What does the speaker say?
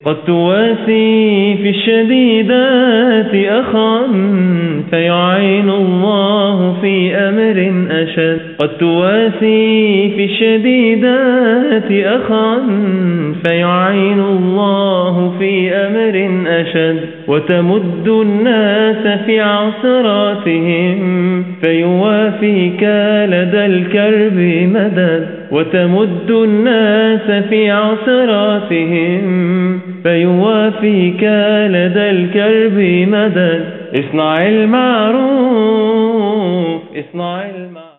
قد تواسي في الشديدات أخا فيعين الله في أمر أشد. قد تواسي في الشديدات أخا فيعين الله في أمر أشد. وتمد الناس في عثراتهم فيوافيك لدى الكرب مدد. وتمد الناس في عثراتهم فيوافيك لدى الكرب مدد. اصنع المعروف، اصنع المعروف.